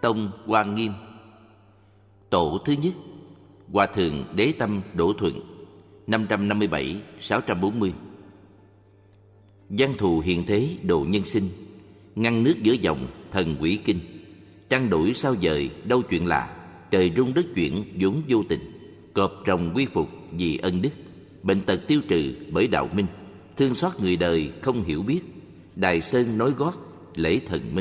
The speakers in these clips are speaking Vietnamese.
tông Hoa Nghiêm. Tổ thứ nhất, Hòa thượng Đế Tâm Đỗ Thuận, 557-640. Văn thù hiện thế độ nhân sinh, ngăn nước giữa dòng thần quỷ kinh. Trăng đổi sao dời đâu chuyện lạ, trời rung đất chuyển vốn vô tình. Cọp rồng quy phục vì ân đức, bệnh tật tiêu trừ bởi đạo minh. Thương xót người đời không hiểu biết, Đài Sơn nói gót lễ thần minh.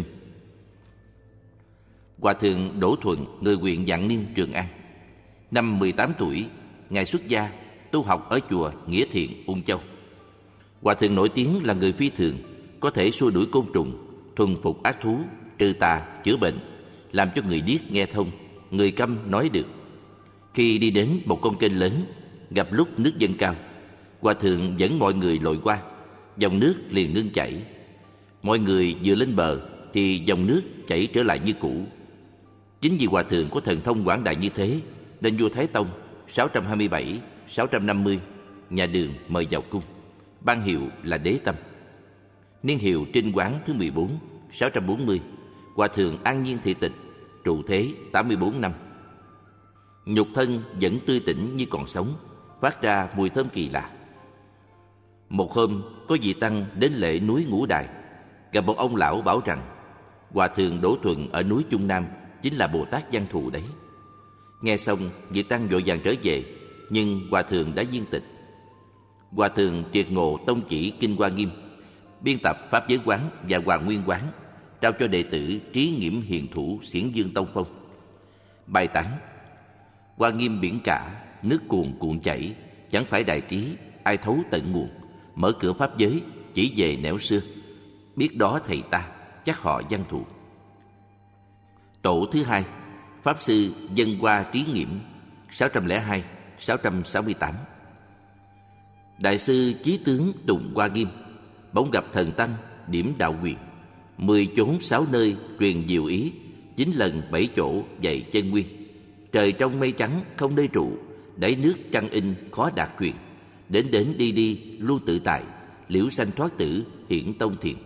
Hòa thượng Đỗ Thuận, người huyện Vạn Niên, Trường An. Năm 18 tuổi, ngài xuất gia tu học ở chùa Nghĩa Thiện, Ung Châu. Hòa thượng nổi tiếng là người phi thường, có thể xua đuổi côn trùng, thuần phục ác thú, trừ tà, chữa bệnh, làm cho người điếc nghe thông, người câm nói được. Khi đi đến một con kênh lớn, gặp lúc nước dâng cao, Hòa thượng dẫn mọi người lội qua, dòng nước liền ngưng chảy. Mọi người vừa lên bờ thì dòng nước chảy trở lại như cũ. Chính vì Hòa thượng có thần thông quảng đại như thế, nên vua Thái Tông 627-650 nhà Đường mời vào cung, ban hiệu là Đế Tâm. Niên hiệu Trinh Quán thứ 14, 640, Hòa thượng an nhiên thị tịch, trụ thế 84 năm. Nhục thân vẫn tươi tỉnh như còn sống, phát ra mùi thơm kỳ lạ. Một hôm, có vị tăng đến lễ núi Ngũ Đài, gặp một ông lão bảo rằng Hòa thượng Đỗ Thuận ở núi Trung Nam chính là Bồ Tát Văn Thù đấy. Nghe xong, vị tăng vội vàng trở về, nhưng Hòa thượng đã viên tịch. Hòa thượng triệt ngộ tông chỉ Kinh Hoa Nghiêm, biên tập Pháp Giới Quán và Hoàng Nguyên Quán, trao cho đệ tử Trí Nghiễm Hiền Thủ Xiển Dương Tông Phong. Bài tán: Hoa Nghiêm biển cả, nước cuồn cuộn chảy, chẳng phải đại trí, ai thấu tận nguồn. Mở cửa pháp giới, chỉ về nẻo xưa, biết đó thầy ta, chắc họ Văn Thù. Tổ thứ hai, Pháp sư Dân Hoa Trí Nghiễm, 602-668. Đại sư Chí Tướng Tùng Hoa Nghiêm bỗng gặp thần tăng điểm đạo quyền, 10 chốn 6 nơi truyền diệu ý, 9 lần 7 chỗ dạy chân nguyên. Trời trong mây trắng không nơi trụ, đáy nước trăng in khó đạt truyền. Đến đến đi đi luôn tự tại, liễu sanh thoát tử hiển tông thiền.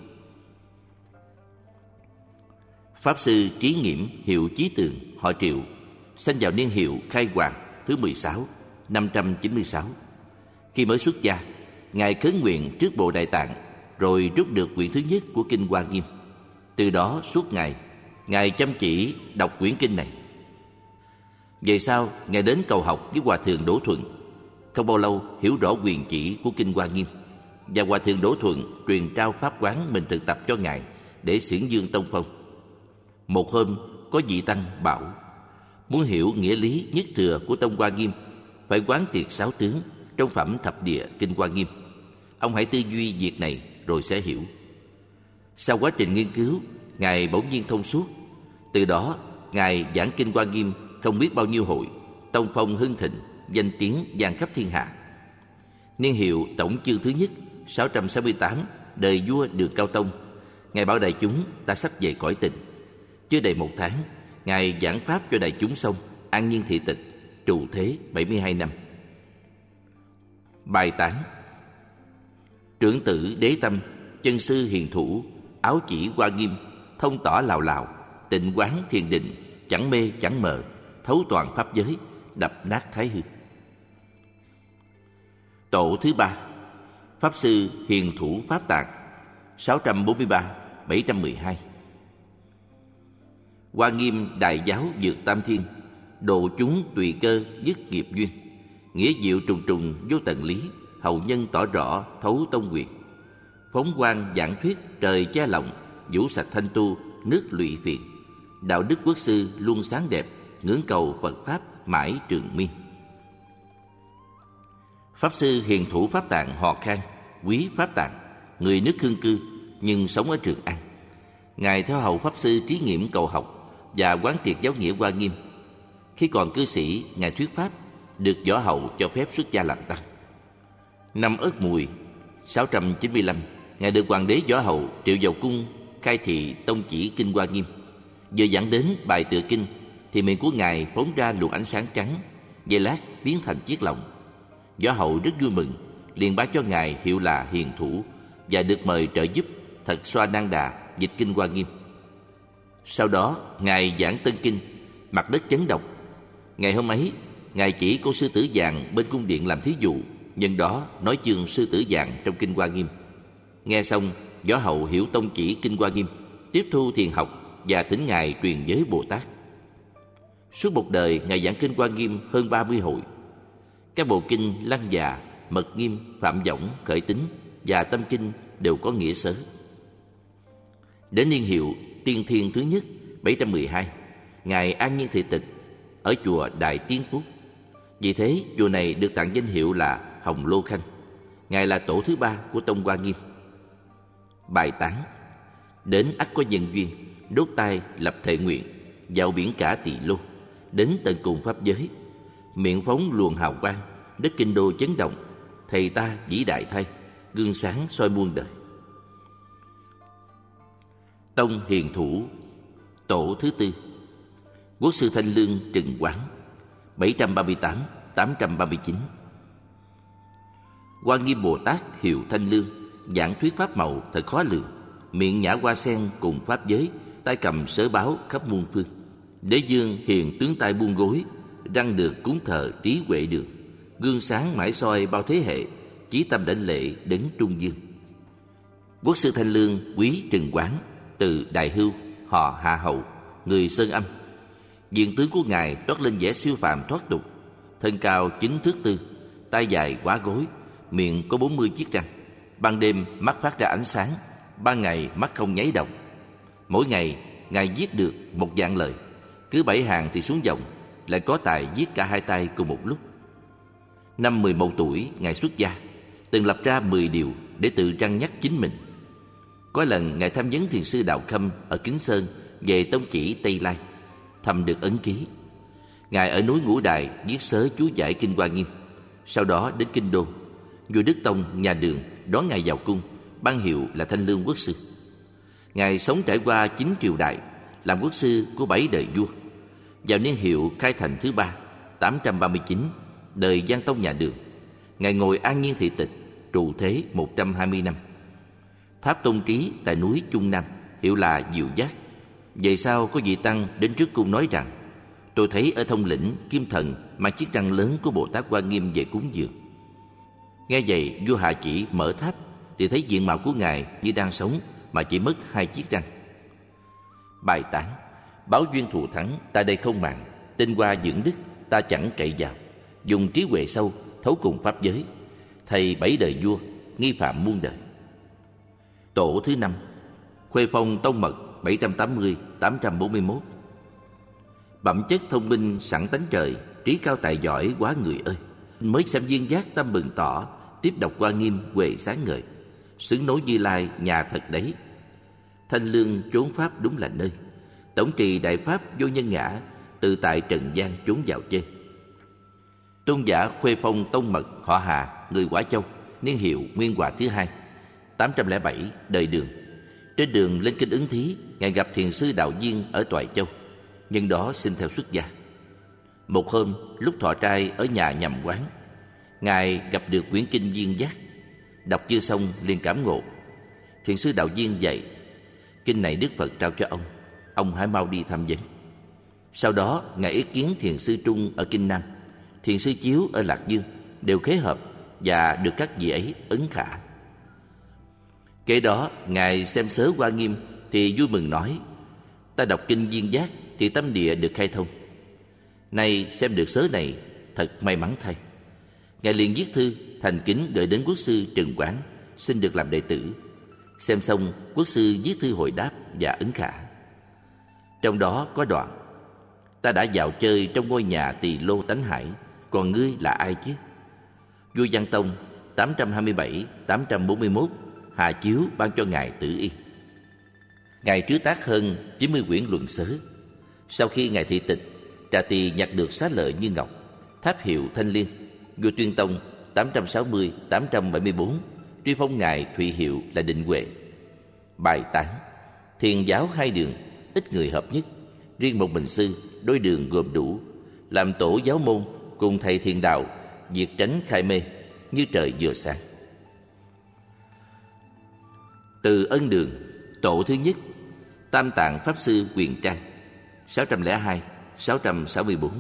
Pháp sư Trí Nghiễm hiệu Chí Tường, họ Triệu, sanh vào niên hiệu Khai Hoàng thứ 16, 596. Khi mới xuất gia, ngài khấn nguyện trước Bộ Đại Tạng, rồi rút được quyển thứ nhất của Kinh Hoa Nghiêm. Từ đó suốt ngày, ngài chăm chỉ đọc quyển kinh này. Về sau, ngài đến cầu học với Hòa thượng Đỗ Thuận. Không bao lâu hiểu rõ quyền chỉ của Kinh Hoa Nghiêm, và Hòa thượng Đỗ Thuận truyền trao pháp quán mình thực tập cho ngài để Xiển Dương Tông Phong. Một hôm, có vị tăng bảo: muốn hiểu nghĩa lý nhất thừa của Tông Hoa Nghiêm, phải quán triệt 6 tướng trong phẩm thập địa Kinh Hoa Nghiêm. Ông hãy tư duy việc này rồi sẽ hiểu. Sau quá trình nghiên cứu, ngài bỗng nhiên thông suốt. Từ đó, ngài giảng Kinh Hoa Nghiêm không biết bao nhiêu hội, tông phong hưng thịnh, danh tiếng vang khắp thiên hạ. Niên hiệu Tổng Chương thứ nhất, 668, đời vua Đường Cao Tông, ngài bảo đại chúng ta sắp về cõi tình. Chưa đầy 1 tháng, ngài giảng pháp cho đại chúng xong, an nhiên thị tịch, trụ thế 72 năm. Bài tán: Trưởng tử Đế Tâm, chân sư hiền thủ, áo chỉ Hoa Nghiêm, thông tỏ lào lào, tịnh quán thiền định, chẳng mê chẳng mờ, thấu toàn pháp giới, đập nát thái hư. Tổ thứ ba, Pháp sư Hiền Thủ Pháp Tạng, 643-712. Hoa Nghiêm đại giáo vượt tam thiên, độ chúng tùy cơ dứt nghiệp duyên. Nghĩa diệu trùng trùng vô tận lý, hậu nhân tỏ rõ thấu tông quyền. Phóng quang giảng thuyết trời che lòng, vũ sạch thanh tu nước lụy phiền. Đạo đức quốc sư luôn sáng đẹp, ngưỡng cầu Phật Pháp mãi trường miên. Pháp sư Hiền Thủ Pháp Tạng họ Khang, quý Pháp Tạng, người nước Khương Cư nhưng sống ở Trường An. Ngài theo hầu Pháp sư Trí Nghiễm cầu học và quán triệt giáo nghĩa Hoa Nghiêm. Khi còn cư sĩ, ngài thuyết pháp, được võ hậu cho phép xuất gia làm tăng. Năm Ất Mùi 695, ngài được hoàng đế võ hậu triệu vào cung khai thị tông chỉ Kinh Hoa Nghiêm. Vừa giảng đến bài tựa kinh thì miệng của ngài phóng ra luồng ánh sáng trắng, giây lát biến thành chiếc lồng. Võ hậu rất vui mừng, liền ban cho ngài hiệu là Hiền Thủ và được mời trợ giúp Thật Xoa Nan Đà dịch Kinh Hoa Nghiêm. Sau đó Ngài giảng Tân Kinh, mặt đất chấn động. Ngày hôm ấy, Ngài chỉ con sư tử vàng bên cung điện làm thí dụ, nhân đó nói chương sư tử vàng trong Kinh Hoa Nghiêm. Nghe xong, Võ Hậu hiểu tông chỉ Kinh Hoa Nghiêm, tiếp thu thiền học và thỉnh Ngài truyền giới Bồ Tát. Suốt một đời, Ngài giảng Kinh Hoa Nghiêm hơn 30 hội. Các bộ kinh Lăng Già, Mật Nghiêm, Phạm Võng, Khởi Tính và Tâm Kinh đều có nghĩa sớ. Đến niên hiệu Tiên Thiên thứ nhất 712, Ngài An Nhiên Thị Tịch ở chùa Đại Tiên Phúc. Vì thế chùa này được tặng danh hiệu là Hồng Lô Khanh. Ngài là tổ thứ 3 của tông Hoa Nghiêm. Bài tán: đến ắt có nhân duyên, đốt tay lập thệ nguyện, dạo biển cả Tỳ Lô, đến tận cùng pháp giới, miệng phóng luồng hào quang, đất kinh đô chấn động, thầy ta vĩ đại thay, gương sáng soi muôn đời. Tông Hiền Thủ, tổ thứ 4, Quốc sư Thanh Lương Trừng Quán, 738-839. Hoa Nghiêm Bồ Tát hiệu Thanh Lương, giảng thuyết pháp màu thật khó lường, miệng nhả hoa sen cùng pháp giới, tay cầm sớ báo khắp muôn phương. Đế dương hiền tướng tay buông gối, răng được cúng thờ trí huệ đường, gương sáng mãi soi bao thế hệ, chí tâm đảnh lễ đến trung dương. Quốc sư Thanh Lương quý Trừng Quán, từ Đại Hưu, họ Hạ Hậu, người Sơn Âm. Diện tướng của Ngài toát lên vẻ siêu phàm thoát tục, thân cao 9 thước 4, tay dài quá gối, miệng có 40 chiếc răng. Ban đêm mắt phát ra ánh sáng, ban ngày mắt không nháy động. Mỗi ngày Ngài viết được 1 vạn lời, cứ 7 hàng thì xuống dòng, lại có tài viết cả 2 tay cùng một lúc. Năm 11 tuổi Ngài xuất gia, từng lập ra 10 điều để tự răn nhắc chính mình. Có lần Ngài tham vấn thiền sư Đạo Khâm ở Kính Sơn về tông chỉ Tây Lai, thầm được ấn ký. Ngài ở núi Ngũ Đài viết sớ chú giải Kinh Hoa Nghiêm. Sau đó đến Kinh Đô, vua Đức Tông nhà Đường đón Ngài vào cung, ban hiệu là Thanh Lương Quốc sư. Ngài sống trải qua 9 triều đại, làm quốc sư của 7 đời vua. Vào niên hiệu Khai Thành thứ 3, 839, đời Giang Tông nhà Đường, Ngài ngồi an nhiên thị tịch, trụ thế 120 năm. Tháp tôn trí tại núi Trung Nam, hiệu là Diệu Giác. Về sau có vị tăng đến trước cung nói rằng: tôi thấy ở Thông Lĩnh Kim Thần mang chiếc răng lớn của Bồ Tát Hoa Nghiêm về cúng dường. Nghe vậy vua hạ chỉ mở tháp, thì thấy diện mạo của Ngài như đang sống mà chỉ mất 2 chiếc răng. Bài tán: báo duyên thù thắng ta đây không màng, tinh hoa dưỡng đức ta chẳng cậy vào, dùng trí huệ sâu thấu cùng pháp giới, thầy 7 đời vua nghi phạm muôn đời. Tổ thứ 5, Khuê Phong Tông Mật, 780-841. Bẩm chất thông minh sẵn tánh trời, trí cao tài giỏi quá người ơi. Mới xem duyên giác tâm bừng tỏ, tiếp đọc Hoa Nghiêm huệ sáng ngời. Xứng nối Như Lai nhà thật đấy. Thanh Lương chốn pháp đúng là nơi, tổng trì đại pháp vô nhân ngã, tự tại trần gian trốn vào chơi. Tôn giả Khuê Phong Tông Mật, họ Hà, người Quả Châu, niên hiệu Nguyên Hòa thứ 2, 807, đời Đường. Trên đường lên kinh Ứng Thí, Ngài gặp thiền sư Đạo Viên ở Toại Châu, nhân đó xin theo xuất gia. Một hôm lúc thọ trai ở nhà nhầm quán, Ngài gặp được quyển kinh Duyên Giác, đọc chưa xong liền cảm ngộ. Thiền sư Đạo Viên dạy: kinh này Đức Phật trao cho ông hãy mau đi tham vấn. Sau đó Ngài ý kiến thiền sư Trung ở Kinh Nam, thiền sư Chiếu ở Lạc Dương, đều khế hợp và được các vị ấy ấn khả. Kế đó Ngài xem sớ Hoa Nghiêm thì vui mừng nói: ta đọc kinh Duyên Giác thì tâm địa được khai thông. Nay xem được sớ này thật may mắn thay. Ngài liền viết thư thành kính gửi đến quốc sư Trừng Quán, xin được làm đệ tử. Xem xong, quốc sư viết thư hồi đáp và ấn khả. Trong đó có đoạn: ta đã dạo chơi trong ngôi nhà Tỳ Lô Tánh Hải, còn ngươi là ai chứ? Vua Giang Tông 827-841 hạ chiếu ban cho Ngài Tử Yên. Ngài trứ tác hơn 90 quyển luận sớ. Sau khi Ngài thị tịch, Trà Tỳ nhặt được xá lợi như ngọc, tháp hiệu Thanh Liên. Vua Tuyên Tông 860-874 truy phong Ngài thụy hiệu là Định Huệ. Bài tán: thiền giáo 2 đường, ít người hợp nhất, riêng một mình sư, đôi đường gồm đủ. Làm tổ giáo môn cùng thầy thiền đạo, diệt tránh khai mê, như trời vừa sáng. Từ Ân Đường, tổ thứ nhất, Tam Tạng Pháp Sư Quyền Trang 602-664.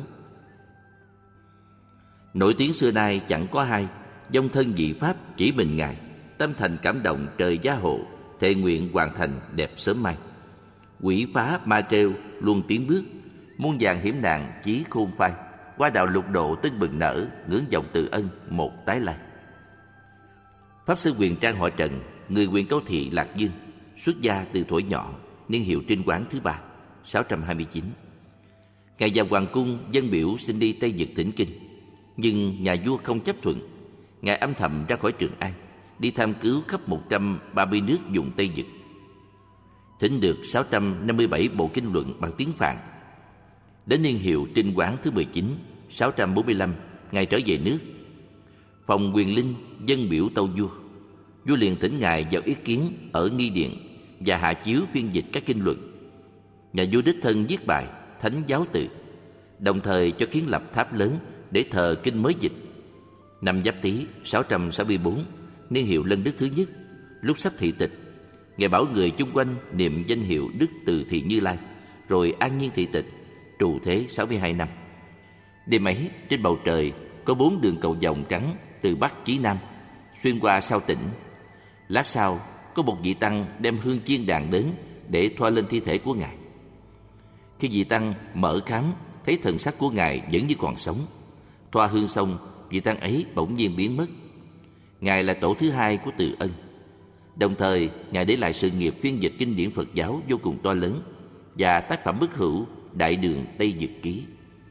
Nổi tiếng xưa nay chẳng có hai, dòng thân vị Pháp chỉ mình Ngài, tâm thành cảm động trời gia hộ, thệ nguyện hoàn thành đẹp sớm mai. Quỷ phá ma trêu luôn tiến bước, muôn vàn hiểm nạn chí khôn phai, qua đạo lục độ tưng bừng nở, ngưỡng vọng từ ân một tái lai. Pháp Sư Quyền Trang họ Trần, người huyện Câu Thị, Lạc Dương, xuất gia từ thuở nhỏ, niên hiệu Trinh Quán thứ 3, 629. Ngài vào hoàng cung dân biểu xin đi Tây Nhật thỉnh kinh, nhưng nhà vua không chấp thuận. Ngài âm thầm ra khỏi Trường An, đi tham cứu khắp 130 nước vùng Tây Nhật, thỉnh được 657 bộ kinh luận bằng tiếng Phạn. Đến niên hiệu Trinh Quán thứ 19, 645, Ngài trở về nước. Phòng Quyền Linh dân biểu tâu vua. Vua liền thỉnh Ngài vào ý kiến ở nghi điện và hạ chiếu phiên dịch các kinh luận. Nhà vua đích thân viết bài Thánh Giáo Tự, đồng thời cho kiến lập tháp lớn để thờ kinh mới dịch. Năm Giáp Tý 664, niên hiệu Lân Đức thứ nhất, lúc sắp thị tịch, Ngài bảo người chung quanh niệm danh hiệu Đức Từ Thị Như Lai, rồi an nhiên thị tịch, trụ thế 62 năm. Đêm ấy, trên bầu trời có 4 đường cầu vồng trắng từ Bắc chí Nam, xuyên qua sao tỉnh. Lát sau, có một vị tăng đem hương chiên đàn đến để thoa lên thi thể của Ngài. Khi vị tăng mở khám, thấy thần sắc của Ngài vẫn như còn sống. Thoa hương xong, vị tăng ấy bỗng nhiên biến mất. Ngài là tổ thứ 2 của Từ Ân. Đồng thời, Ngài để lại sự nghiệp phiên dịch kinh điển Phật giáo vô cùng to lớn và tác phẩm bất hữu Đại Đường Tây Nhật Ký.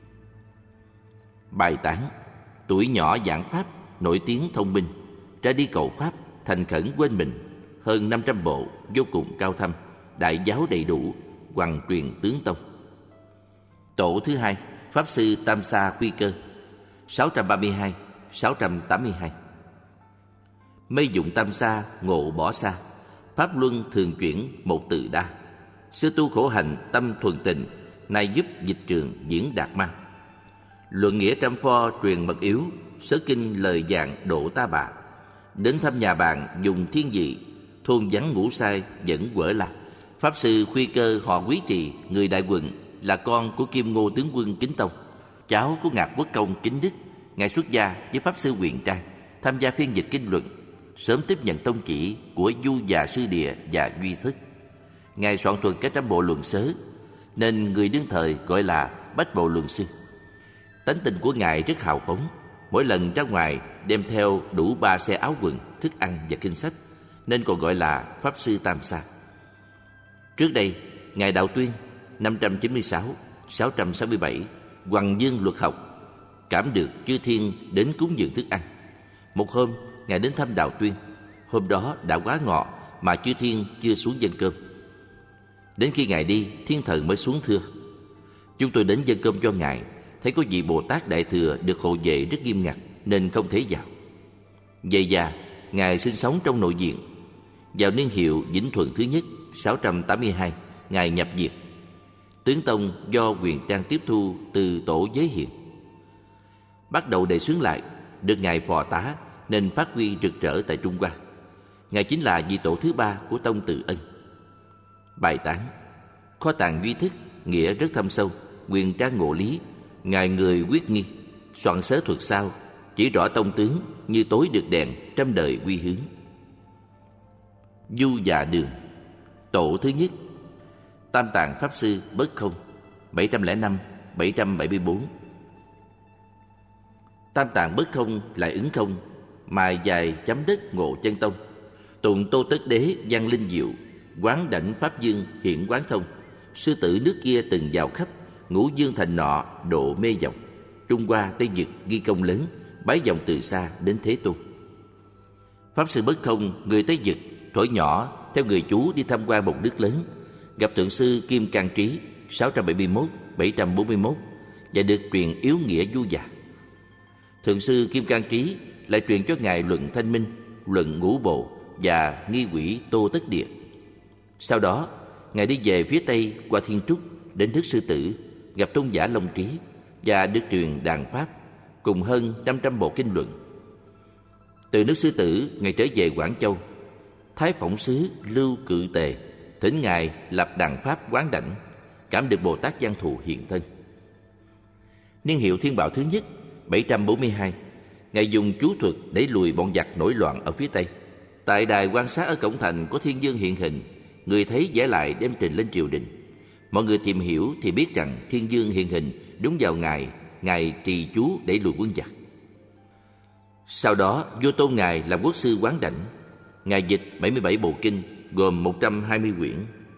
Bài tán: tuổi nhỏ giảng pháp, nổi tiếng thông minh, ra đi cầu pháp, thành khẩn quên mình, hơn 500 bộ, vô cùng cao thâm, đại giáo đầy đủ, hoằng truyền tướng tông. Tổ thứ 2, Pháp Sư Tam Sa Quy Cơ 632-682. Mê dụng tam sa, ngộ bỏ xa, pháp luân thường chuyển một từ đa. Xưa tu khổ hành tâm thuần tình, nay giúp dịch trường diễn đạt ma. Luận nghĩa trăm pho truyền mật yếu, sớ kinh lời dạng độ ta bà. Đến thăm nhà bạn dùng thiên vị, thôn vắng ngủ sai vẫn quở là. Pháp Sư Khuy Cơ họ Quý Trì, người Đại Quận, là con của Kim Ngô tướng quân Kính Tông, cháu của Ngạc Quốc công Kính Đức. Ngài xuất gia với Pháp Sư Quyền Trang, tham gia phiên dịch kinh luận, sớm tiếp nhận tông chỉ của Du Già Sư Địa và Duy Thức. Ngài soạn thuần các trăm bộ luận sớ, nên người đương thời gọi là Bách Bộ Luận Sư. Tánh tình của Ngài rất hào phóng, mỗi lần ra ngoài đem theo đủ 3 xe áo quần, thức ăn và kinh sách, nên còn gọi là Pháp Sư Tam Sa. Trước đây, Ngài Đạo Tuyên 596-667, Hoằng Dương luật học, cảm được chư thiên đến cúng dường thức ăn. Một hôm, Ngài đến thăm Đạo Tuyên. Hôm đó đã quá ngọ mà chư thiên chưa xuống dâng cơm. Đến khi Ngài đi, thiên thần mới xuống thưa: chúng tôi đến dâng cơm cho Ngài, thấy có vị Bồ Tát Đại Thừa được hộ vệ rất nghiêm ngặt nên không thể vào. Vậy và Ngài sinh sống trong nội viện. Vào niên hiệu Vĩnh Thuận thứ nhất 682, Ngài nhập diệt. Tướng tông do Quyền Trang tiếp thu từ tổ Giới Hiện. Bắt đầu đề xướng lại, được Ngài phò tá nên phát huy rực rỡ tại Trung Hoa. Ngài chính là vị tổ thứ 3 của tông Từ Ân. Bài tán: kho tàng duy thức, nghĩa rất thâm sâu, Quyền Trang ngộ lý, Ngài người quyết nghi, soạn sớ thuật sao, chỉ rõ tông tướng như tối được đèn, trăm đời quy hướng. Du Dạ Đường, tổ thứ nhất, Tam Tạng Pháp Sư Bất Không 705-774. Tam Tạng Bất Không lại ứng không, mài dài chấm đất ngộ chân tông. Tụng Tô Tất Đế văn linh diệu, quán đảnh Pháp Dương hiện quán thông. Sư tử nước kia từng vào khắp, ngũ dương thành nọ độ mê vọng. Trung Hoa Tây Nhật ghi công lớn, bái vọng từ xa đến Thế Tôn. Pháp Sư Bất Không, người Tây Nhật, thuở nhỏ theo người chú đi tham quan một nước lớn, gặp Thượng sư Kim Cang Trí 671-741 và được truyền yếu nghĩa du già. Thượng sư Kim Cang Trí lại truyền cho Ngài luận Thanh Minh, luận Ngũ Bộ và nghi quỷ Tô Tất Địa. Sau đó, Ngài đi về phía Tây qua Thiên Trúc đến nước Sư Tử, gặp tôn giả Long Trí và được truyền đàn pháp cùng hơn 500 bộ kinh luận. Từ nước Sư Tử, Ngài trở về Quảng Châu. Thái Phỏng sứ Lưu Cự Tề thỉnh Ngài lập đàn pháp quán đảnh, cảm được Bồ Tát Văn Thù hiện thân. Niên hiệu Thiên Bảo thứ nhất 742, Ngài dùng chú thuật để lùi bọn giặc nổi loạn ở phía Tây. Tại đài quan sát ở cổng thành có Thiên Dương hiện hình, người thấy vẽ lại đem trình lên triều đình. Mọi người tìm hiểu thì biết rằng Thiên Dương hiện hình đúng vào Ngài trì chú để lùi quân giặc. Sau đó vua tôn Ngài làm quốc sư quán đảnh. Ngài dịch 77 bộ kinh gồm 120 quyển.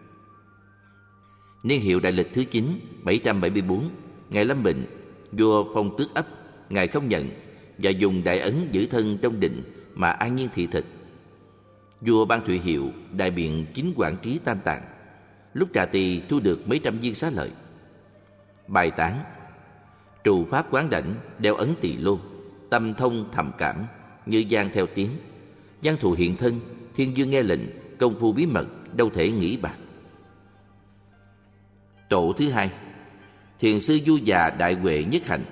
Niên hiệu Đại Lịch thứ 9 774, Ngài lâm bệnh, vua phong tước ấp. Ngài không nhận và dùng đại ấn giữ thân trong định mà an nhiên thị thịt. Vua ban thụy hiệu đại biện chính quản trí tam tạng. Lúc trà tỳ thu được mấy trăm viên xá lợi. Bài tán: trù pháp quán đảnh, đeo ấn tỳ lô, tâm thông thầm cảm, như gian theo tiếng. Văn thù hiện thân, Thiên Dương nghe lệnh, công phu bí mật, đâu thể nghĩ bạc. Tổ thứ hai, Thiền sư Du Già Đại Huệ Nhất Hạnh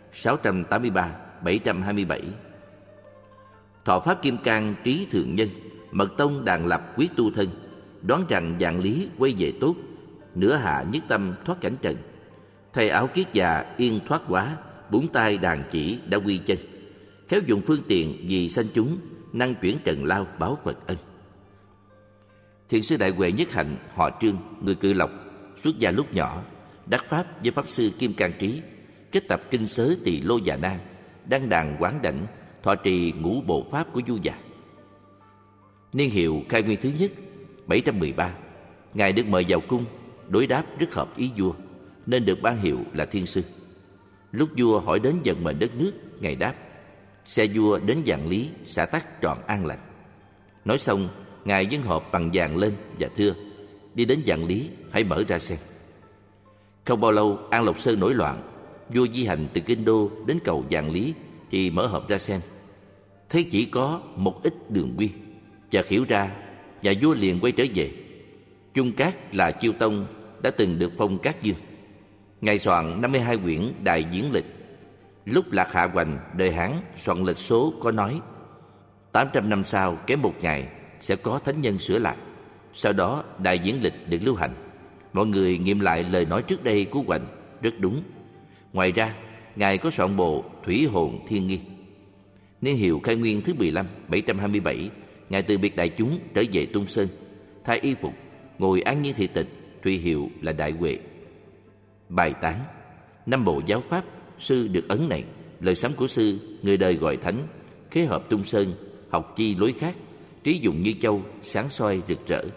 683-727. Thọ pháp kim cang trí thượng nhân, mật tông đàn lập quyết tu thân. Đoán rằng vạn lý quay về tốt, nửa hạ nhất tâm thoát cảnh trần. Thầy áo kiết già yên thoát quá, bốn tay đàn chỉ đã quy chân. Khéo dùng phương tiện vì sanh chúng, năng chuyển trần lao báo Phật ân. Thiền sư Đại Huệ Nhất Hạnh họ Trương, người Cự Lộc, xuất gia lúc nhỏ, đắc pháp với pháp sư Kim Cang Trí, kết tập kinh sớ Tỳ Lô Già Nan, đăng đàn quán đảnh, thọ trì ngũ bộ pháp của Du Già. Niên hiệu Khai Nguyên thứ nhất 713, Ngài được mời vào cung, đối đáp rất hợp ý vua, nên được ban hiệu là Thiên sư. Lúc vua hỏi đến vận mệnh đất nước, Ngài đáp: xe vua đến vạn lý, xã tắc trọn an lành. Nói xong, Ngài dâng hộp bằng vàng lên và thưa: đi đến vạn lý, hãy mở ra xem. Không bao lâu, An Lộc Sơn nổi loạn. Vua di hành từ kinh đô đến cầu vạn lý thì mở hộp ra xem, thấy chỉ có một ít đường quy, chợt hiểu ra và vua liền quay trở về. Trung Cát là Chiêu Tông đã từng được phong Cát Dương. Ngài soạn 52 quyển Đại Diễn Lịch. Lúc Lạc Hạ Hoành đời Hán soạn lịch số có nói 800 năm sau kém một ngày sẽ có thánh nhân sửa lại. Sau đó Đại Diễn Lịch được lưu hành. Mọi người nghiệm lại lời nói trước đây của Hoành rất đúng. Ngoài ra, Ngài có soạn bộ Thủy Hồn Thiên Nghi. Niên hiệu Khai Nguyên thứ 15 727, Ngài từ biệt đại chúng trở về Tung Sơn, thay y phục, ngồi an nhiên thị tịch, thụy hiệu là Đại Huệ. Bài tán: năm bộ giáo pháp, sư được ấn này, lời sấm của sư, người đời gọi thánh, khế hợp Tung Sơn, học chi lối khác, trí dụng như châu, sáng soi rực rỡ.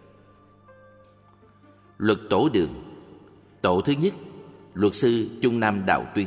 Luật Tổ Đường. Tổ thứ nhất, luật sư Trung Nam Đạo Tuyên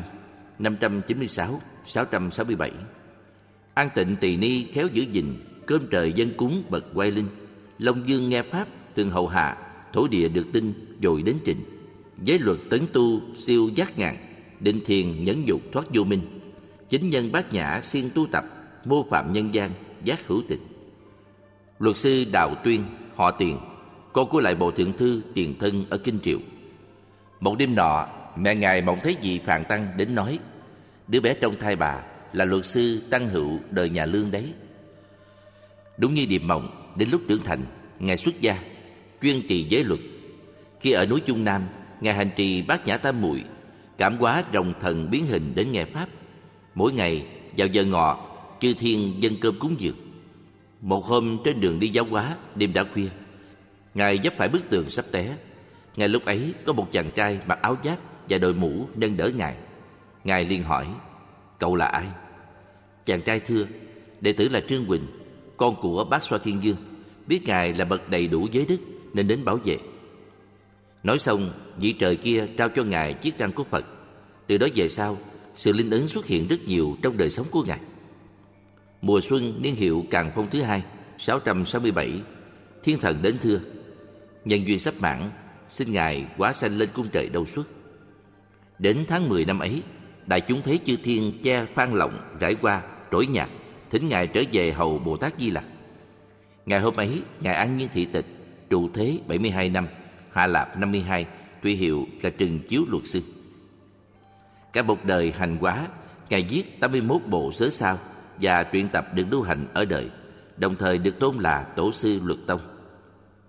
596-667. An Tịnh Tỳ Ni khéo giữ gìn, cơm trời dân cúng bậc quay linh. Long Dương nghe pháp thường hầu hạ, thổ địa được tin dồi đến trình. Giới luật tấn tu siêu giác ngàn, định thiền nhẫn dục thoát vô minh. Chính nhân bát nhã siêng tu tập, mô phạm nhân gian giác hữu tịch. Luật sư Đạo Tuyên họ Tiền, con của Lại Bộ Thượng Thư Tiền Thân ở Kinh Triệu. Một đêm nọ, mẹ Ngài mộng thấy vị Phạn Tăng đến nói: đứa bé trong thai bà là luật sư Tăng Hữu đời nhà Lương đấy. Đúng như điệp mộng, đến lúc trưởng thành, Ngài xuất gia, chuyên trì giới luật. Khi ở núi Trung Nam, Ngài hành trì Bát Nhã Tam Muội, cảm hóa rồng thần biến hình đến nghe pháp. Mỗi ngày vào giờ ngọ, chư thiên dâng cơm cúng dường. Một hôm trên đường đi giáo hóa, đêm đã khuya, Ngài vấp phải bức tường sắp té. Ngay lúc ấy có một chàng trai mặc áo giáp và đội mũ nâng đỡ Ngài. Ngài liền hỏi: cậu là ai? Chàng trai thưa: đệ tử là Trương Quỳnh, con của Bát Xoa Thiên Dương, biết Ngài là bậc đầy đủ giới đức nên đến bảo vệ. Nói xong, vị trời kia trao cho Ngài chiếc răng của Phật. Từ đó về sau, sự linh ứng xuất hiện rất nhiều trong đời sống của Ngài. Mùa xuân niên hiệu Càn Phong thứ hai 667, thiên thần đến thưa: nhân duyên sắp mãn, xin Ngài hóa sanh lên cung trời đâu xuất. Đến tháng 10 năm ấy, đại chúng thấy chư thiên che phan lộng rải qua trỗi nhạc, thỉnh Ngài trở về hầu Bồ Tát Di Lặc. Ngày hôm ấy, Ngài an nhiên thị tịch, trụ thế 72 năm, hạ lạp 52, tuy hiệu là Trừng Chiếu Luật Sư. Cả một đời hành hóa, Ngài viết 81 bộ sớ sao và truyện tập được lưu hành ở đời, đồng thời được tôn là Tổ sư Luật Tông.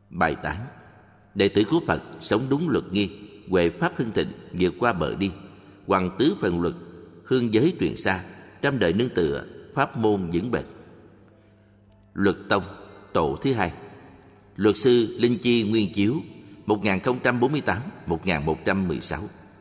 Bài tán: đệ tử của Phật sống đúng luật nghi, huệ pháp hưng thịnh, vượt qua bờ đi, hoằng tứ phần luật, hương giới truyền xa, trăm đời nương tựa, pháp môn vững bền. Luật tông tổ thứ hai. Luật sư Linh Chi Nguyên Chiếu 1048-1116.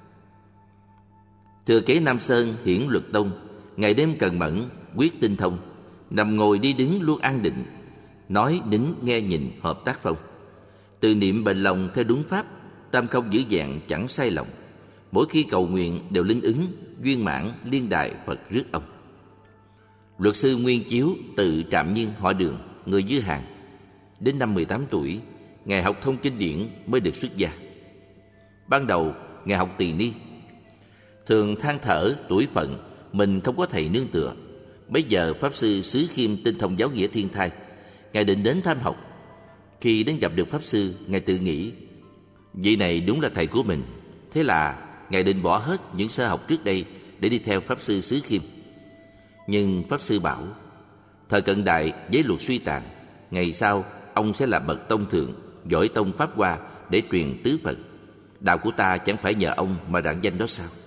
Thừa kế Nam Sơn hiển luật tông, ngày đêm cần mẫn, quyết tinh thông, nằm ngồi đi đứng luôn an định, nói nín nghe nhìn hợp tác phong. Từ niệm bền lòng theo đúng pháp, tam không giữ dạng chẳng sai lòng. Mỗi khi cầu nguyện đều linh ứng, duyên mãn liên đài Phật rước ông. Luật sư Nguyên Chiếu tự Trạm Nhiên họ Đường, người Dư Hàng. Đến năm 18 tuổi, Ngài học thông kinh điển mới được xuất gia. Ban đầu, Ngài học tỳ ni, thường than thở tuổi phận mình không có thầy nương tựa. Bấy giờ Pháp Sư Xứ Khiêm tinh thông giáo nghĩa thiên thai, Ngài định đến tham học. Khi đến gặp được Pháp Sư, Ngài tự nghĩ vị này đúng là thầy của mình. Thế là Ngài định bỏ hết những sở học trước đây để đi theo Pháp Sư Xứ Khiêm. Nhưng Pháp Sư bảo, thời cận đại giới luật suy tàn, ngày sau ông sẽ là bậc tông thượng, giỏi tông pháp hoa để truyền tứ Phật. Đạo của ta chẳng phải nhờ ông mà rạng danh đó sao?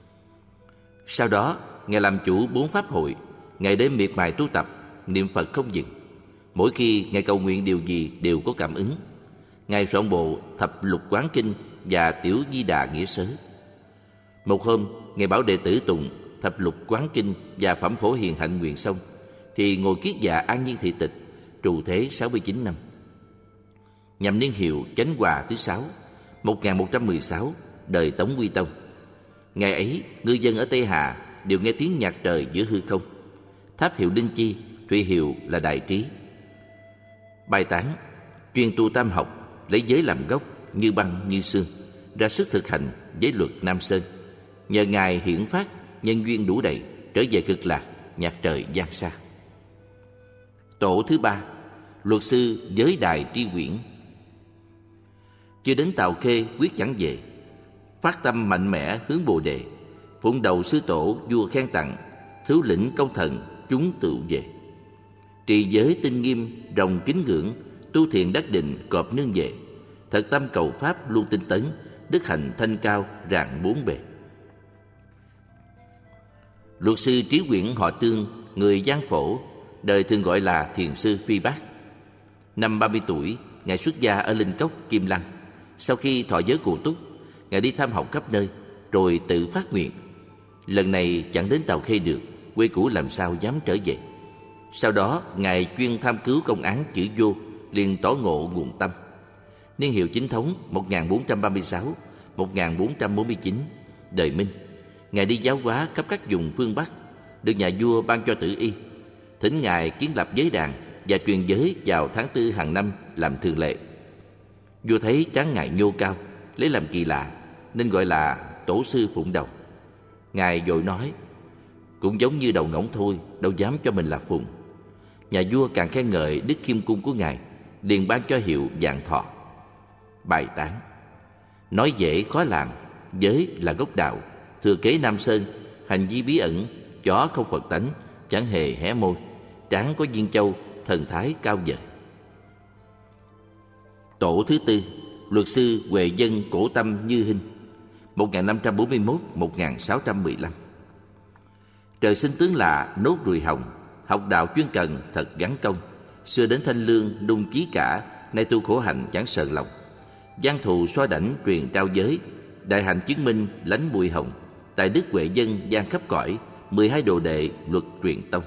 Sau đó, Ngài làm chủ 4 pháp hội, ngày đêm miệt mài tu tập, niệm Phật không dừng. Mỗi khi Ngài cầu nguyện điều gì đều có cảm ứng. Ngài soạn bộ Thập Lục Quán Kinh và Tiểu Di Đà Nghĩa Sớ. Một hôm, Ngài bảo đệ tử tụng Thập Lục Quán Kinh và Phẩm Phổ Hiền Hạnh nguyện xong, thì ngồi kiết dạ an nhiên thị tịch, trụ thế 69 năm. Nhằm niên hiệu Chánh Hòa thứ 6, 1116, đời Tống Quy Tông. Ngày ấy, ngư dân ở Tây Hà đều nghe tiếng nhạc trời giữa hư không. Tháp hiệu Linh Chi, thụy hiệu là Đại Trí. Bài tán: chuyên tu tam học, lấy giới làm gốc, như băng như xương, ra sức thực hành giới luật Nam Sơn. Nhờ Ngài hiển phát, nhân duyên đủ đầy, trở về cực lạc, nhạc trời giang xa. Tổ thứ ba. Luật sư Giới Đài Tri Quyển. Chưa đến Tào Khê quyết chẳng về, phát tâm mạnh mẽ hướng Bồ Đề, phụng đầu sư tổ vua khen tặng, thiếu lĩnh công thần chúng tự về. Trì giới tinh nghiêm rồng kính ngưỡng, tu thiện đắc định cọp nương về, thật tâm cầu pháp luôn tinh tấn, đức hạnh thanh cao rạng bốn bề. Luật sư Trí Quyển họ Tương, người Giang Phổ, đời thường gọi là Thiền sư Phi Bát. Năm 30 tuổi, Ngài xuất gia ở Linh Cốc, Kim Lăng. Sau khi thọ giới cụ túc, Ngài đi tham học khắp nơi, rồi tự phát nguyện. Lần này chẳng đến Tào Khê được, quê cũ làm sao dám trở về. Sau đó, Ngài chuyên tham cứu công án chữ Vô, liền tỏ ngộ nguồn tâm. Niên hiệu chính thống 1436-1449, đời Minh. Ngài đi giáo hóa khắp các vùng phương Bắc, được nhà vua ban cho tử y. Thỉnh Ngài kiến lập giới đàn và truyền giới vào tháng 4 hàng năm làm thường lệ. Vua thấy trán Ngài nhô cao, lấy làm kỳ lạ, nên gọi là tổ sư phụng đầu. Ngài vội nói, cũng giống như đầu ngỗng thôi, đâu dám cho mình là phụng. Nhà vua càng khen ngợi đức khiêm cung của Ngài, liền ban cho hiệu Vạn Thọ. Bài tán: nói dễ khó làm, giới là gốc đạo, thừa kế Nam Sơn, hành vi bí ẩn, chó không Phật tánh, chẳng hề hé môi, trán có viên châu, thần thái cao vời. Tổ thứ tư. Luật sư Huệ Dân Cổ Tâm Như Hinh, 1541-1615. Trời sinh tướng lạ nốt ruồi hồng, học đạo chuyên cần thật gắn công. Xưa đến Thanh Lương đung chí cả, nay tu khổ hạnh chẳng sờn lòng. Giang thù xoa đảnh truyền trao giới, đại hạnh chứng minh lánh bụi hồng. Tài đức Huệ Dân gian khắp cõi, 12 đồ đệ luật truyền tông.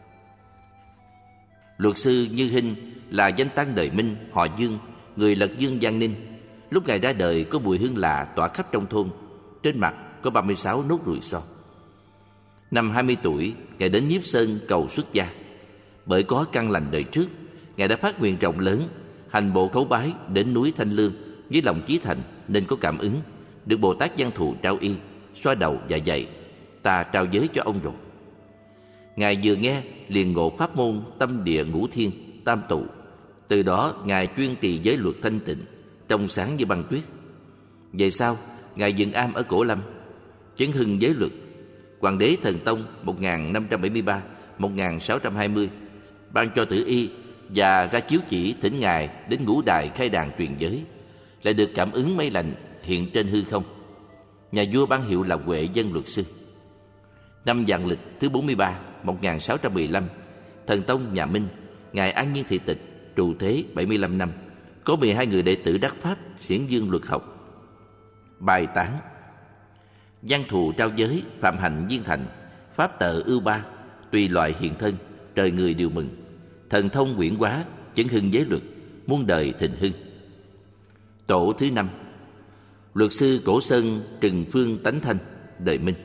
Luật sư Như Hinh là danh tăng đời Minh, họ Dương, người Lật Dương Giang Ninh. Lúc Ngài ra đời có mùi hương lạ tỏa khắp trong thôn, trên mặt có 36 nốt ruồi son. Năm 20 tuổi, Ngài đến Nhiếp Sơn cầu xuất gia. Bởi có căn lành đời trước, Ngài đã phát nguyện rộng lớn, hành bộ khấu bái đến núi Thanh Lương với lòng chí thành, nên có cảm ứng, được Bồ Tát Văn Thù trao y, xoa đầu và dạy, ta trao giới cho ông rồi. Ngài vừa nghe liền ngộ pháp môn tâm địa ngũ thiên tam tụ. Từ đó Ngài chuyên trì giới luật thanh tịnh, trong sáng như băng tuyết. Về sau, Ngài dựng am ở Cổ Lâm, chấn hưng giới luật. Hoàng đế Thần Tông 1573-1620 ban cho tử y và ra chiếu chỉ thỉnh Ngài đến ngũ đài khai đàn truyền giới, lại được cảm ứng mây lành hiện trên hư không. Nhà vua ban hiệu là Huệ Dân luật sư. Năm Vạn Lịch thứ 43, 1615, thần tông nhà Minh, Ngài An Nhiên thị tịch, trụ thế 75 năm, có 12 người đệ tử đắc pháp xiển dương luật học. Bài tán: Văn thù trao giới, phạm hạnh viên thành, pháp tợ ưu ba, tùy loại hiện thân, trời người đều mừng. Thần thông quyển hóa, chấn hưng giới luật, muôn đời thịnh hưng. Tổ thứ 5, luật sư Cổ Sơn Trừng Phương Tánh Thanh, đời Minh.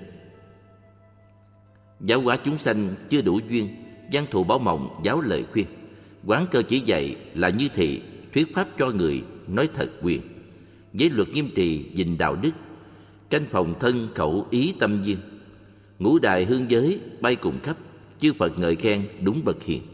Giáo hóa chúng sanh chưa đủ duyên, văn thù bảo mộng giáo lời khuyên. Quán cơ chỉ dạy là như thị, thuyết pháp cho người, nói thật quyền. Giới luật nghiêm trì, gìn đạo đức, canh phòng thân khẩu ý tâm duyên. Ngũ đài hương giới bay cùng khắp, chư Phật ngợi khen đúng bậc hiền.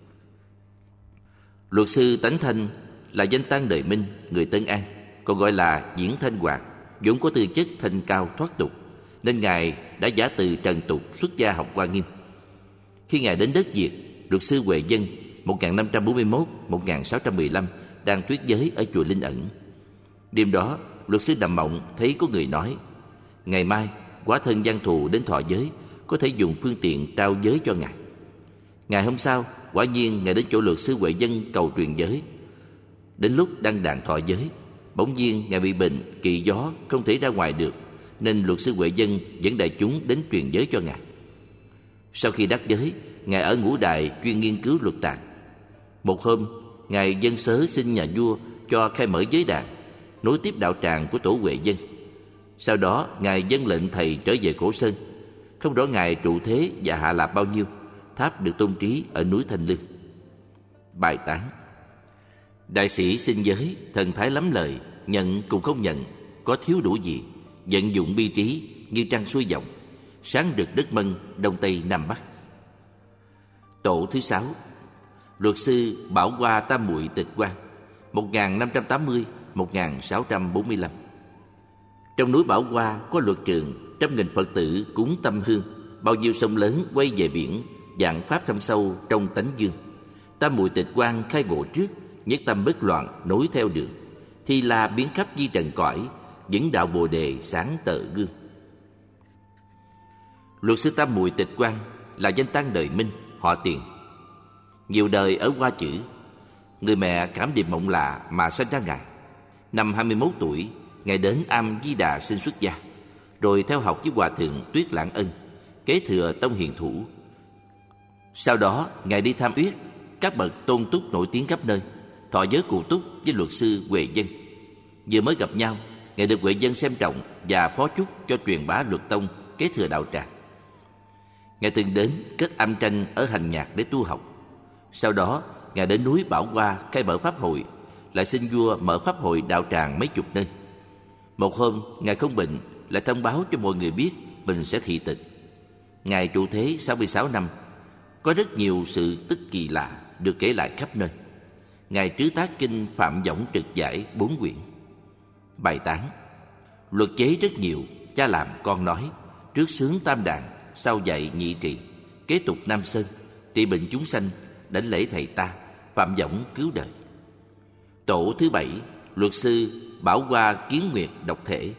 Luật sư Tánh Thanh là danh tăng đời Minh, người Tân An, còn gọi là Diễn Thanh Hoàng, vốn có tư chất thanh cao thoát tục, nên Ngài đã giả từ trần tục xuất gia học Hoa Nghiêm. Khi Ngài đến đất Việt, luật sư Huệ Dân 1541-1615 đang thuyết giới ở chùa Linh Ẩn. Đêm đó, luật sư nằm mộng thấy có người nói: ngày mai quả thân văn thù đến thọ giới, có thể dùng phương tiện trao giới cho Ngài. Ngày hôm sau, quả nhiên Ngài đến chỗ luật sư Huệ Dân cầu truyền giới. Đến lúc đăng đàn thọ giới, bỗng nhiên Ngài bị bệnh kỵ gió, không thể ra ngoài được, nên luật sư Huệ Dân dẫn đại chúng đến truyền giới cho Ngài. Sau khi đắc giới, Ngài ở ngũ đài chuyên nghiên cứu luật tạng. Một hôm, Ngài dâng sớ xin nhà vua cho khai mở giới đàn, nối tiếp đạo tràng của tổ Huệ Dân. Sau đó, Ngài dâng lệnh thầy trở về Cổ Sơn. Không rõ Ngài trụ thế và hạ lạp bao nhiêu, tháp được tôn trí ở núi Thanh Lương. Bài tán: đại sĩ xin giới, thần thái lắm lời, nhận cùng không nhận, có thiếu đủ gì, vận dụng bi trí như trăng xuôi dòng, sáng rực đất Mân, đông tây nam bắc. Tổ thứ 6, luật sư Bảo Hoa Tam Muội Tịch Quan 1580-1645. Trong núi Bảo Hoa có luật trường, 100.000 Phật tử cúng tâm hương, bao nhiêu sông lớn quay về biển, dạng pháp thâm sâu trong tánh dương. Tam Muội Tịch Quan khai ngộ trước, nhất tâm bất loạn nối theo đường, thi la biến khắp di trần cõi, vững đạo Bồ đề sáng tợ gương. Luật sư Tam Muội Tịch Quan là danh tăng đời Minh, họ Tiền, nhiều đời ở Hoa Chữ. Người mẹ cảm niệm mộng lạ mà sanh ra Ngài. Năm 21 tuổi, Ngài đến Am Di Đà xin xuất gia, rồi theo học với Hòa thượng Tuyết Lãng Ân, kế thừa tông hiền thủ. Sau đó, Ngài đi tham uyết các bậc tôn túc nổi tiếng khắp nơi, thọ giới cụ túc với luật sư Huệ Dân. Vừa mới gặp nhau, Ngài được Huệ Dân xem trọng và phó chúc cho truyền bá luật tông, kế thừa đạo tràng. Ngài từng đến kết âm tranh ở Hành Nhạc để tu học. Sau đó, Ngài đến núi Bảo Hoa khai mở pháp hội, lại xin vua mở pháp hội đạo tràng mấy chục nơi. Một hôm, Ngài không bệnh, lại thông báo cho mọi người biết mình sẽ thị tịch. Ngài trụ thế 66 năm, có rất nhiều sự tích kỳ lạ được kể lại khắp nơi. Ngài trứ tác kinh Phạm Võng Trực Giải 4 quyển. Bài tán: luật chế rất nhiều, cha làm con nói, trước sướng tam đàn, sau dạy nhị trì, kế tục Nam Sơn, trị bệnh chúng sanh, đảnh lễ thầy ta, Phạm Võng cứu đời. Tổ thứ 7, luật sư Bảo Hoa Kiến Nguyệt độc thể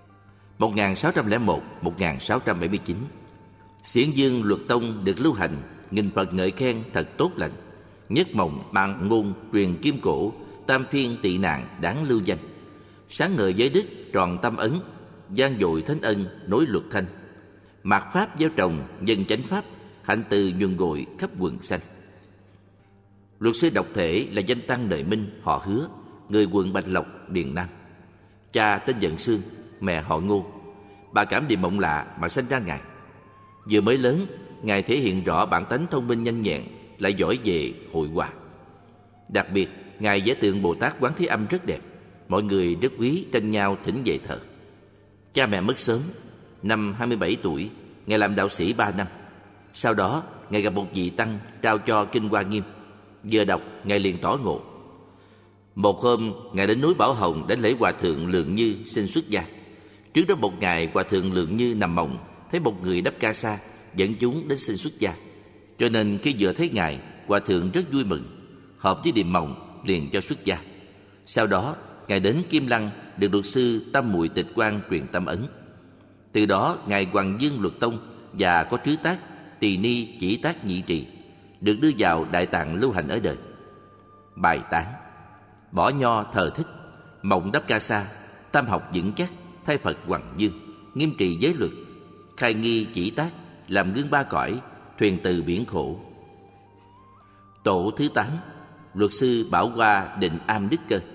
1601-1679. Xiển dương luật tông được lưu hành, nghìn Phật ngợi khen thật tốt lành. Nhất mộng bằng ngôn truyền kim cổ, tam phiên tị nạn đáng lưu danh. Sáng ngời giới đức tròn tâm ấn, gian dội thánh ân nối luật thanh. Mạt pháp gieo trồng dân chánh pháp, hạnh từ nhuần gội khắp quần xanh. Luật sư độc thể là danh tăng đời Minh, họ Hứa, người quận Bạch Lộc, Điền Nam. Cha tên Dận Xương, mẹ họ Ngô. Bà cảm niệm mộng lạ mà sanh ra Ngài. Vừa mới lớn, Ngài thể hiện rõ bản tánh thông minh nhanh nhẹn, lại giỏi về hội họa. Đặc biệt, Ngài vẽ tượng Bồ Tát Quán Thế Âm rất đẹp, mọi người rất quý, tranh nhau thỉnh về thờ. Cha mẹ mất sớm, năm 27 tuổi, Ngài làm đạo sĩ 3 năm. Sau đó, Ngài gặp một vị tăng trao cho kinh Hoa Nghiêm. Vừa đọc, Ngài liền tỏ ngộ. Một hôm, Ngài đến núi Bảo Hồng đến lễ Hòa thượng Lượng Như xin xuất gia. Trước đó một ngày, Hòa thượng Lượng Như nằm mộng, thấy một người đắp ca sa dẫn chúng đến xin xuất gia. Cho nên khi vừa thấy Ngài, Hòa thượng rất vui mừng. hợp với điềm mộng liền cho xuất gia. Sau đó Ngài đến Kim Lăng được luật sư Tam Muội Tịch Quang truyền tâm ấn. Từ đó Ngài Hoàng Dương Luật Tông và có trứ tác Tỳ Ni Chỉ Tác Nhị Trì được đưa vào Đại Tạng lưu hành ở đời. Bài tán: bỏ nho thờ thích, mộng đắp ca sa, tam học vững chắc, thay Phật Hoàng Dương, nghiêm trì giới luật, khai nghi chỉ tác, làm gương ba cõi, thuyền từ biển khổ. Tổ thứ 8, luật sư Bảo Hoa Định Am Đức Cơ,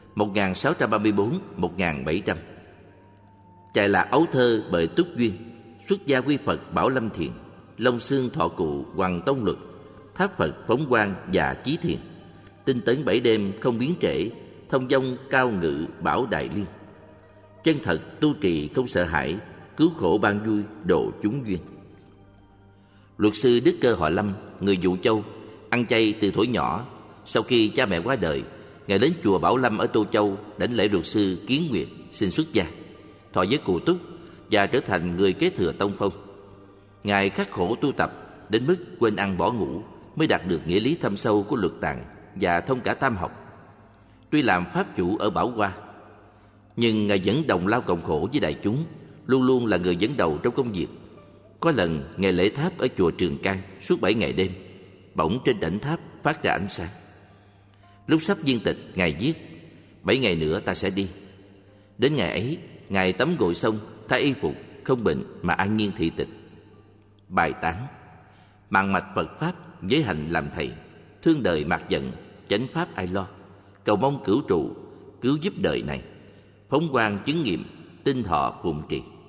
1634-1700. Chạy Lạc ấu thơ bởi Túc Duyên, xuất gia quy Phật Bảo Lâm Thiền, Long Xương Thọ Cụ Hoàng Tông Luật, Tháp Phật Phóng Quang và Chí Thiền, tinh tấn 7 đêm không biến trễ, thông dong cao ngự Bảo Đại Liên. Chân thật tu trì không sợ hãi, cứu khổ ban vui độ chúng duyên. Luật sư Đức Cơ họ Lâm, người Vũ Châu, ăn chay từ thuở nhỏ. Sau khi cha mẹ qua đời, Ngài đến chùa Bảo Lâm ở Tô Châu đảnh lễ luật sư Kiến Nguyệt xin xuất gia, thọ giới cụ túc và trở thành người kế thừa tông phong. Ngài khắc khổ tu tập đến mức quên ăn bỏ ngủ mới đạt được nghĩa lý thâm sâu của luật tạng và thông cả tam học. Tuy làm pháp chủ ở Bảo Hoa, nhưng Ngài vẫn đồng lao cộng khổ với đại chúng, luôn luôn là người dẫn đầu trong công việc. Có lần Ngài lễ tháp ở chùa Trường Can suốt 7 ngày đêm, bỗng trên đỉnh tháp phát ra ánh sáng. Lúc sắp viên tịch, Ngài viết: 7 ngày nữa ta sẽ đi. Đến ngày ấy, Ngài tắm gội xong, thay y phục, không bệnh mà an nhiên thị tịch. Bài tán: mạng mạch Phật Pháp, giới hạnh làm thầy, thương đời mạt giận, chánh pháp ai lo, cầu mong cửu trụ, cứu giúp đời này, phóng quang chứng nghiệm, tinh thọ phụng trì.